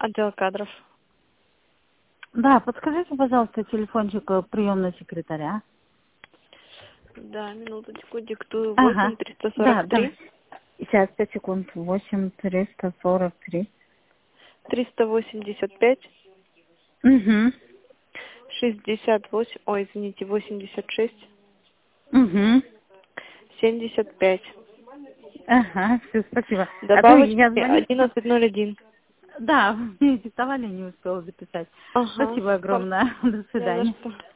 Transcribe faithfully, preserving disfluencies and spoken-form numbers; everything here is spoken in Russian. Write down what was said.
Отдел кадров. Да, подскажите, пожалуйста, телефончик приемного секретаря. Да, минуточку, диктую. Ага. восемь триста Да, сорок да. три Сейчас, пять секунд. Восемь триста сорок три. триста восемьдесят пять Угу. шестьдесят восемь. Ой, извините, восемьдесят шесть Угу. семьдесят пять. Ага, все, спасибо. А то Добавочки я звоню. одиннадцать ноль один. Да, мне диктовали, не успела записать. Ага. Спасибо огромное. До Не за свидания. что.